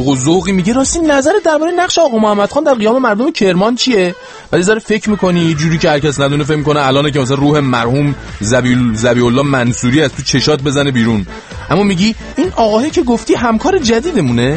ذوق و ذوقی میگه راستی نظر درباره نقش آقا محمد خان در قیام مردم کرمان چیه؟ ولی ذره فکر میکنی جوری که هر کس ندونه فکر میکنه الان که مثلا روح مرحوم ذبیح الله منصوری از تو چشات بزنه بیرون. اما میگی این آقاهه که گفتی همکار جدیدمونه؟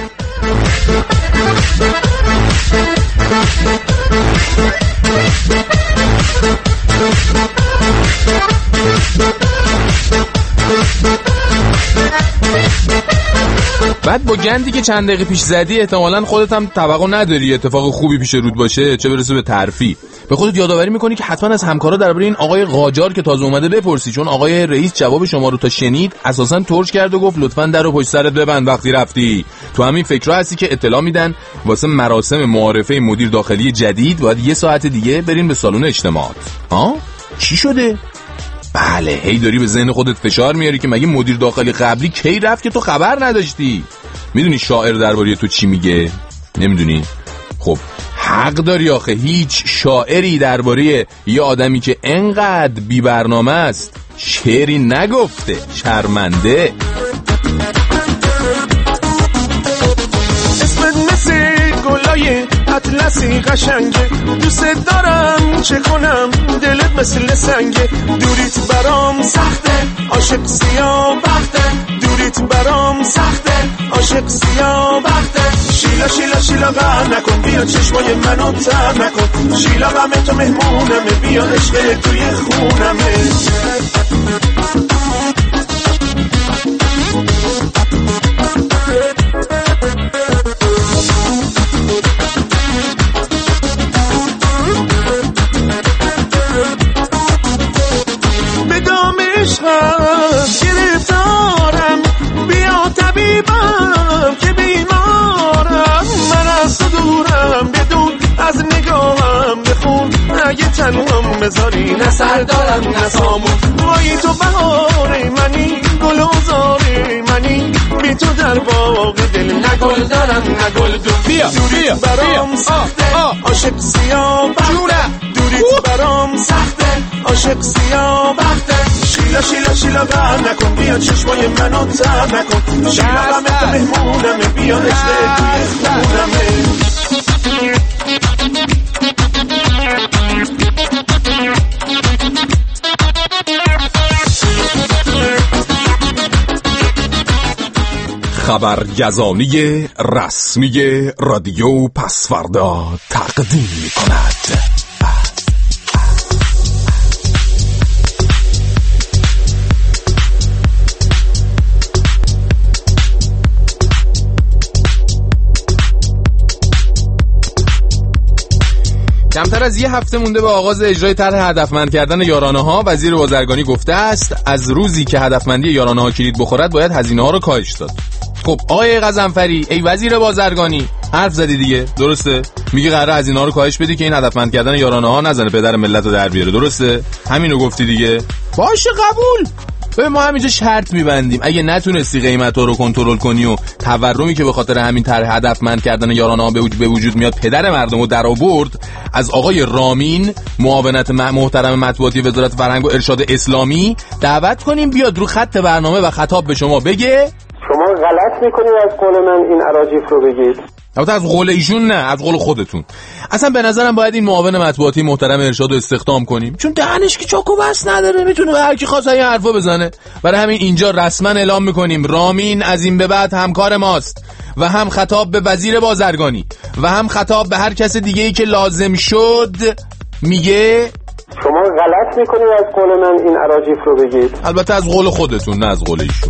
بعد با گندی که چند دقیقه پیش زدی احتمالاً خودت هم توقع نداری اتفاق خوبی پیش رود باشه، چه برسه به ترفیع. به خودت یادآوری میکنی که حتما از همکارا درباره این آقای قاجار که تازه اومده بپرسی، چون آقای رئیس جواب شما رو تا شنید اساساً ترش کرد و گفت لطفاً درو پشت سرت ببند وقتی رفتی. تو همین فکرها هستی که اطلاع میدن واسه مراسم معارفه مدیر داخلی جدید باید 1 ساعت دیگه بریم به سالن اجتماعات. ها؟ چی شده؟ بله، هی داری به ذهن خودت فشار میاری که مگه مدیر داخلی قبلی کی رفت که تو خبر نداشتی؟ میدونی شاعر درباره تو چی میگه؟ نمیدونی؟ خب حق داری آخه، هیچ شاعری درباره یه آدمی که انقدر بی برنامه است شعری نگفته. شرمنده. اسمت مثل گلای اطلسی قشنگه، دوست دارم چه کنم دلت مثل سنگه، دوریت برام سخته عاشق سیاه بخته، دوریت برام سخته عاشق سیاه بخته، شیلا شیلا شیلا غم نکن بیا چشمای منو تر نکن، شیلا غم تو مهمونمه بیا عشق توی خونمه. گرفتارم بیا طبیبم که بیمارم، من از تو دورم بدون از نگاهم بخون، اگه تنوام بذاری نه سر دارم نه سامون، وای تو بهاره منی گل و زاره منی، بی تو در باغ دل نه گل دارم نه گل دو، بیا بیا برام سخته عاشق سیاه بخته، دوریت برام سخته عاشق سیاه بخته، شیلا شیلا شیلا غم نکن بیا چشمای منو تر نکن، شیلا غم تو مهمونمه بیا عشق توی خونمه. خبرگزانی رسمی رادیو پسوردا تقدیم می‌کند. کمتر از 1 هفته مونده به آغاز اجرای طرح هدفمند کردن یارانه‌ها، وزیر بازرگانی گفته است از روزی که هدفمندی یارانه‌ها کلید بخورد باید هزینه‌ها رو کاهش داد. خب آقای غضنفری ای وزیر بازرگانی حرف زدی دیگه، درسته؟ میگه قراره هزینه‌ها رو کاهش بدی که این هدفمند کردن یارانه‌ها نزنه پدر ملت رو در بیاره، درسته؟ همینو گفتی دیگه. باشه قبول. به ما همینجا شرط میبندیم اگه نتونستی قیمتا رو کنترل کنی و تورمی که به خاطر همین طرح هدفمند کردن یارانه‌ها به وجود میاد پدر مردم رو در آورد، از آقای رامین معاونت محترم مطبوعاتی وزارت فرهنگ و ارشاد اسلامی دعوت کنیم بیاد رو خط برنامه و خطاب به شما بگه شما غلط میکنید از قول من این اراجیف رو بگید. البته از قول ایشون نه، از قول خودتون. اصلا به نظرم باید این معاون مطبوعاتی محترم ارشاد رو استخدام کنیم، چون دهنش که چاک و بس نداره، میتونه به هر کی خواست این حرفا بزنه. برای همین اینجا رسما اعلام میکنیم رامین از این به بعد همکار ماست و هم خطاب به وزیر بازرگانی و هم خطاب به هر کس دیگه‌ای که لازم شد میگه شما غلط میکنید از قول من این اراجیف رو بگید. البته از قول خودتون نه از قول ایشون.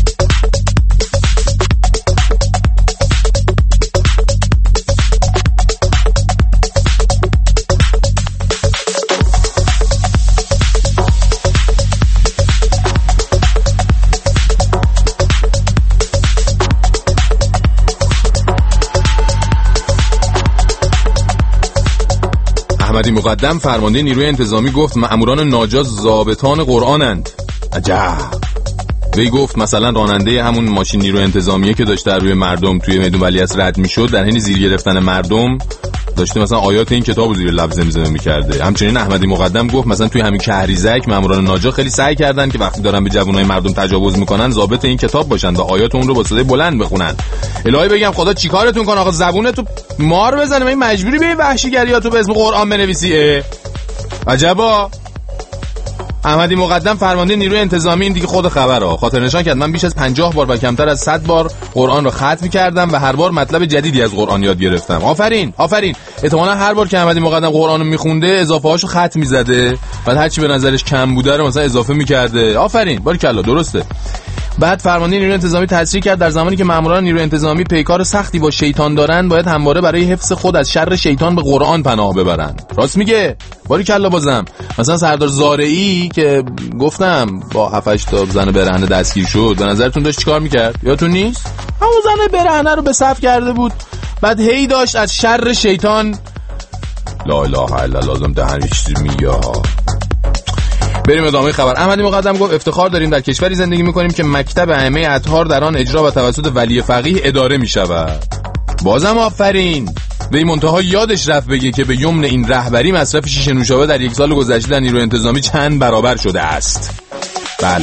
احمدی مقدم فرمانده نیروی انتظامی گفت مأموران ناجا ضابطان قرآنند. عجب. وی گفت مثلا راننده همون ماشین نیروی انتظامیه که داشت در روی مردم توی میدون ولیعصر رد میشد، در حین زیر گرفتن مردم داشته مثلا آیات این کتابو زیر لب زمزمه می‌کرده. همچنین احمدی مقدم گفت مثلا توی همین کهریزک ماموران ناجا خیلی سعی کردن که وقتی دارن به جوانای مردم تجاوز میکنن ضابط این کتاب باشن و آیات اون رو با صدای بلند بخونن. الهی بگم خدا چیکارتون کنه آقا، زبونتو مار بزنه، من مجبوری به وحشیگریاتو به اسم قرآن بنویسی. عجبا. احمدی مقدم فرمانده نیروی انتظامی این دیگه خود خبره، خاطر نشان کرد من بیش از 50 بار و کمتر از 100 بار قرآن رو ختم کردم و هر بار مطلب جدیدی از قرآن یاد گرفتم. آفرین. احتمالاً هر بار که احمدی مقدم قرآن رو میخونده اضافه هاشو ختم میزده، بعد هر چی به نظرش کم بوده رو مثلا اضافه میکرده. آفرین، باریکلا، درسته. بعد فرمانده نیروی انتظامی تصریح کرد در زمانی که ماموران نیروی انتظامی پیکار سختی با شیطان دارن باید همواره برای حفظ خود از شر شیطان به قرآن پناه ببرن. راست میگه، باریکلا. بازم مثلا سردار زارعی که گفتم با 7-8 تا زن برهنه دستگیر شد، به نظرتون داشت چیکار میکرد؟ یادتون نیست؟ همون زن برهنه رو به صف کرده بود، بعد هی داشت از شر شیطان لا اله الا الله لازم دهن چیزی میگه. بریم ادامه خبر. احمدی مقدم گفت افتخار داریم در کشوری زندگی میکنیم که مکتب ائمه اطهار در آن اجرا و توسط ولی فقیه اداره میشود. بازم آفرین. به این منتها یادش رفت بگه که به یمن این رهبری مصرف شیشه نوشابه در یک سال گذشته در نیروی انتظامی چند برابر شده است. بله.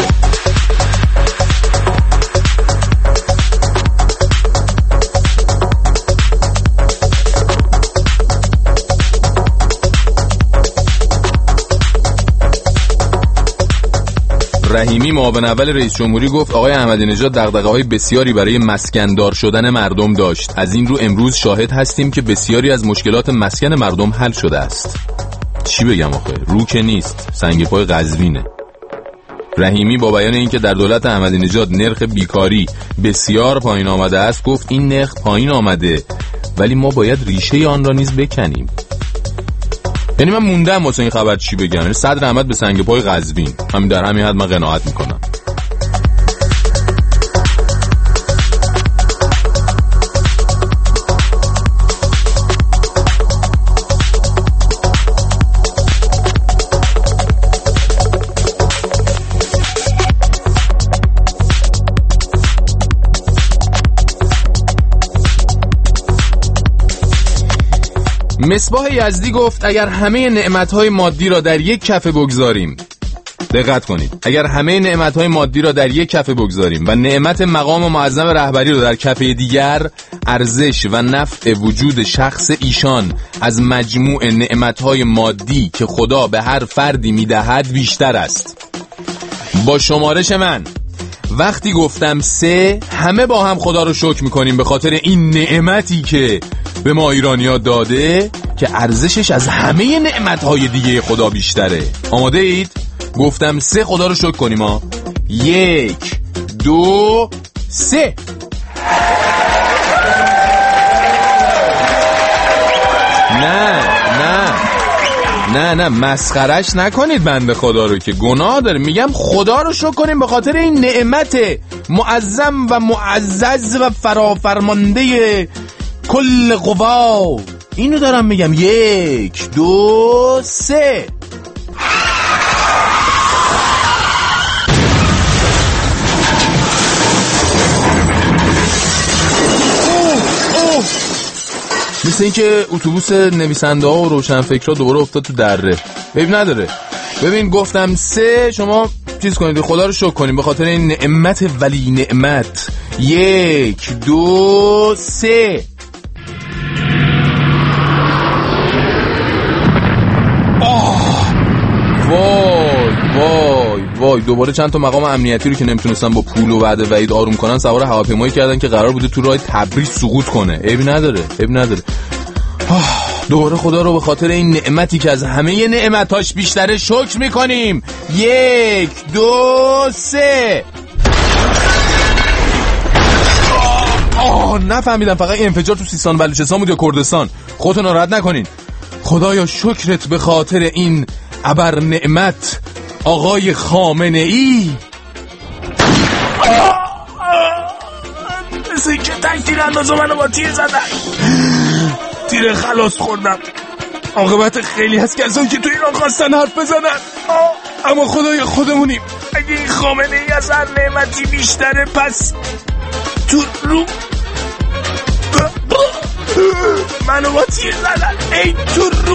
رحیمی معاون اول رئیس جمهوری گفت آقای احمدی نژاد دغدغه‌های بسیاری برای مسکندار شدن مردم داشت. از این رو امروز شاهد هستیم که بسیاری از مشکلات مسکن مردم حل شده است. چی بگم آخه؟ رو که نیست، سنگ پای قزوینه. رحیمی با بیان اینکه در دولت احمدی نژاد نرخ بیکاری بسیار پایین آمده است گفت این نرخ پایین آمده ولی ما باید ریشه آن را نیز بکنیم. یعنی من موندم واسه این خبر چی بگم. یعنی صدر احمد به سنگ پای قزوین. همین در همین حد من قناعت میکنم. مصباح یزدی گفت اگر همه نعمت‌های مادی را در یک کفه بگذاریم، دقت کنید، اگر همه نعمت‌های مادی را در یک کفه بگذاریم و نعمت مقام معظم رهبری را در کفه دیگر، ارزش و نفع وجود شخص ایشان از مجموع نعمت‌های مادی که خدا به هر فردی می‌دهد بیشتر است. با شمارش من وقتی گفتم 3 همه با هم خدا رو شکر می‌کنیم به خاطر این نعمتی که به ما ایرانی‌ها داده که ارزشش از همه نعمت‌های دیگه خدا بیشتره. آماده اید؟ گفتم 3 خدا رو شکر کنیم ها. 1 2 3. نه مسخرش نکنید بنده خدا رو که گناه داره. میگم خدا رو شکر کنیم به خاطر این نعمت معظم و معزز و فرافرمانده کل قوا. اینو دارم میگم. 1 2 3. مثل این که اتوبوس نویسنده ها و روشنفکرها دوباره افتاد تو دره. عیب نداره. ببین گفتم 3 شما چیز کنید، خدا رو شکر کنید به خاطر این نعمت ولی نعمت. 1 2 3. وای دوباره چند تا مقام امنیتی رو که نمیتونستن با پول و وعده وعید آروم کنن سوار هواپیمایی کردن که قرار بوده تو راه تبریز سقوط کنه. عیب نداره. دوباره خدا رو به خاطر این نعمتی که از همه نعمتاش بیشتره شکر میکنیم. 1 2 3. نفهمیدم فقط انفجار تو سیستان و بلوچستان بود یا کردستان. خودتون ناراحت نکنین. خدایا شکرت به خاطر این ابر نعمت آقای خامنه ای. مثل این که تک تیر اندازه منو با تیر زدن. تیر خلاص خوردم. عاقبت خیلی هست کسایی که تو ایران خواستن حرف بزنن. اما خدای خودمونیم. اگه این خامنه ای از هر نعمتی بیشتره پس تو رو من منو با تیر زدن. ای تو رو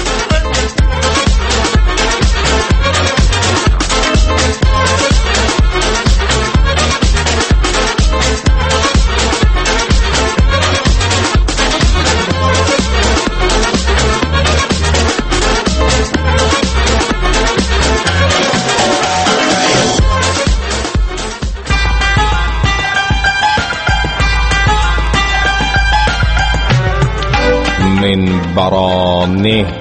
منبرانه.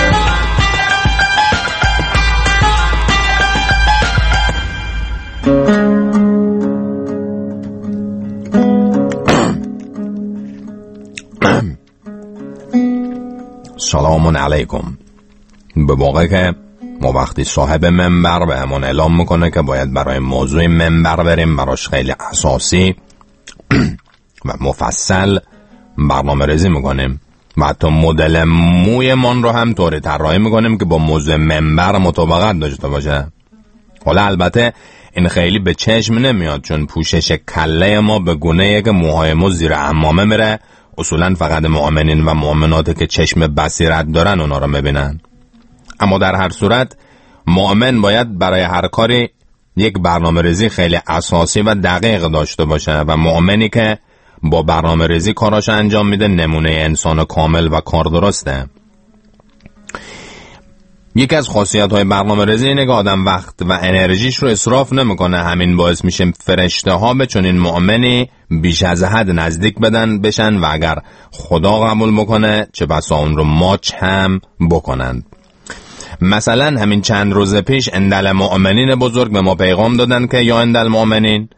سلام علیکم. به موقع که ما وقتی صاحب منبر به همون اعلام میکنه که باید برای موضوع منبر بریم، براش خیلی اساسی و مفصل برنامه ریزی میکنیم و حتی مدل موی من رو هم طوری طراحی میکنیم که با موضوع منبر مطابقت داشته باشه. حالا البته این خیلی به چشم نمیاد، چون پوشش کله ما به گونه‌ایه که موهای ما زیر عمامه میره. اصولا فقط مؤمنین و مؤمناتی که چشم بصیرت دارن اونا رو میبینن. اما در هر صورت مؤمن باید برای هر کاری یک برنامه ریزی خیلی اساسی و دقیق داشته باشه و مؤمنی که با برنامه ریزی کاراش انجام میده نمونه انسان کامل و کار درسته. یکی از خاصیت های برنامه ریزی اینه که آدم وقت و انرژیش رو اسراف نمیکنه. همین باعث میشه فرشته ها به چنین مؤمنی بیش از حد نزدیک بشن و اگر خدا قبول بکنه چه بسا اون رو ماچ هم بکنند. مثلا همین چند روز پیش اندل مؤمنین بزرگ به ما پیغام دادن که یا اندل مؤمنین،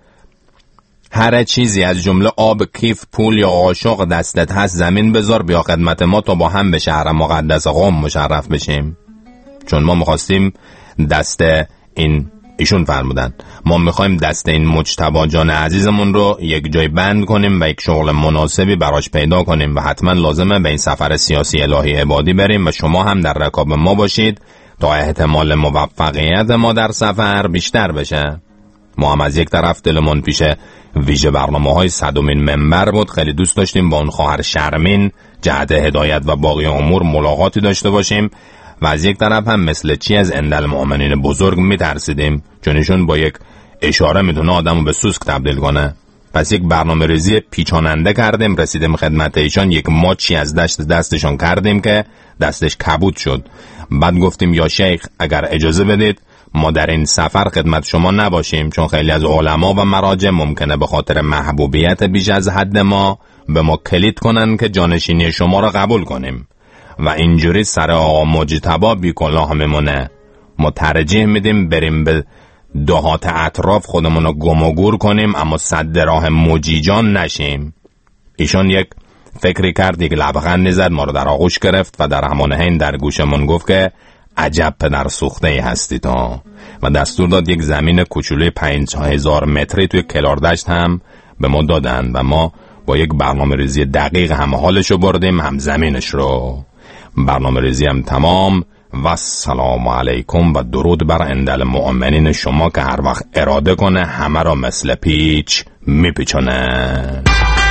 هر چیزی از جمله آب، کیف، پول یا عاشق دستت هست زمین بذار بیا خدمت ما تا با هم به شهر مقدس قم مشرف بشیم. چون ما میخواستیم دست ایشون فرمودن ما میخوایم دست این مجتبی جان عزیزمون رو یک جای بند کنیم و یک شغل مناسبی براش پیدا کنیم و حتما لازمه به این سفر سیاسی الهی عبادی بریم و شما هم در رکاب ما باشید تا احتمال موفقیت ما در سفر بیشتر بشه. ما هم از یک طرف دلمون پیش ویژه برنامه‌های 100مین منبر بود، خیلی دوست داشتیم با اون خواهر شرمین جهت هدایت و باقی امور ملاقاتی داشته باشیم و از یک طرف هم مثل چی از اندل مؤمنین بزرگ میترسیدیم، چون ایشون با یک اشاره میتونه آدمو به سوسک تبدیل کنه. پس یک برنامه ریزی پیچاننده کردیم، رسیدیم خدمت ایشان، یک ماچی از دستشان کردیم که دستش کبود شد. بعد گفتیم یا شیخ اگر اجازه بدید ما در این سفر خدمت شما نباشیم، چون خیلی از علما و مراجع ممکنه به خاطر محبوبیت بیش از حد ما به ما کلید کنن که جانشینی شما را قبول کنیم و اینجوری سر آقا مجتبی بی کلاه میمونه. ما ترجیح میدیم بریم به دهات اطراف خودمون رو گم و گور کنیم اما صد راه مجیجان نشیم. ایشان یک فکری کرد، یک لبخندی زد، ما رو در آغوش گرفت و در همان حین در گوشمون گفت که عجب پدر سوخته ای هستی تا، و دستور داد یک زمین کوچولوی 5000 متری توی کلاردشت هم به ما دادن و ما با یک برنامه ریزی دقیق هم حالشو بردیم هم زمینش رو. برنامه ریزی هم تمام و السلام علیکم و درود بر اندل مؤمنین شما که هر وقت اراده کنه همه را مثل پیچ میپیچونه.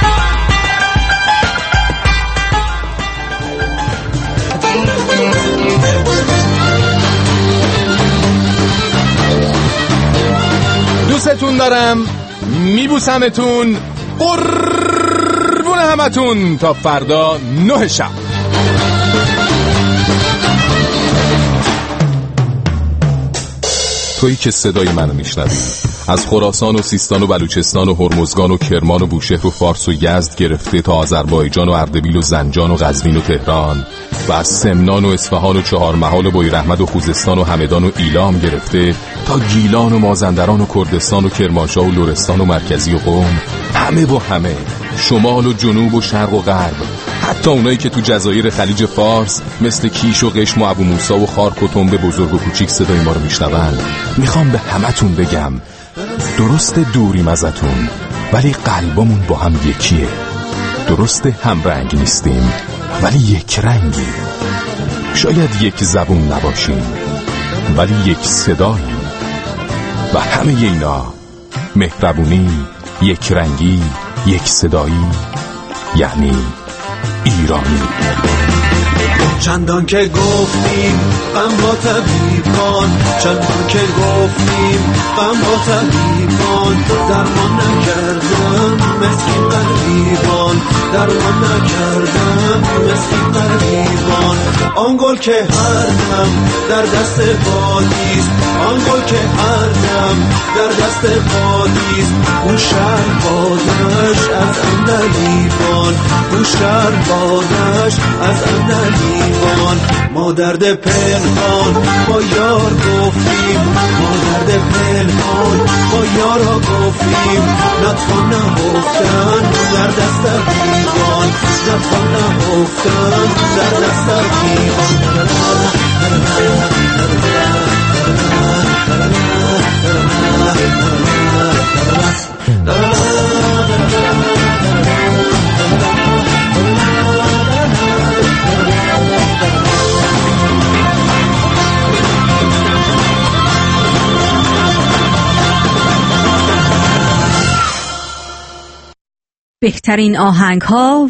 دوستتون دارم، میبوسمتون، قربون همتون، تا فردا 9 شب. تویی که صدای منو میشنوی از خراسان و سیستان و بلوچستان و هرمزگان و کرمان و بوشهر و فارس و یزد گرفته تا آذربایجان و اردبیل و زنجان و قزوین و تهران و از سمنان و اصفهان و چهارمحال و بویراحمد و خوزستان و همدان و ایلام گرفته تا گیلان و مازندران و کردستان و کرمانشاه و لرستان و مرکزی و قم، همه با همه، شمال و جنوب و شرق و غرب، حتی اونایی که تو جزایر خلیج فارس مثل کیش و قشم و ابو موسی و خارک و تنبه بزرگ و کوچیک صدای ما رو میشنون. میخوام به همتون بگم درست دوریم ازتون ولی قلبمون با هم یکیه. درست هم رنگ نیستیم ولی یک رنگی. شاید یک زبون نباشیم ولی یک صداییم و همه اینا مهربونی، یک رنگی، یک صدایی، یعنی ایرانی. چندان که گفتیم غم با طبیبان، چندان که گفتیم غم با طبیبان، درمان نکردم مسکین غریبان، درمان نکردم مسکین غریبان. آن گل که هر دم در دست بادیست، آن گل که هر دم در دست بادیست، اون شهر بادش از اندلیبان، اون شهر بادش از اندلیبان. ما درد پنهان با یار گفتیم، ما درد پنهان با یارا گفتیم، نتوان نهفتن در دست دیوان، نتوان نهفتن در دست دیوان. بهترین آهنگ‌ها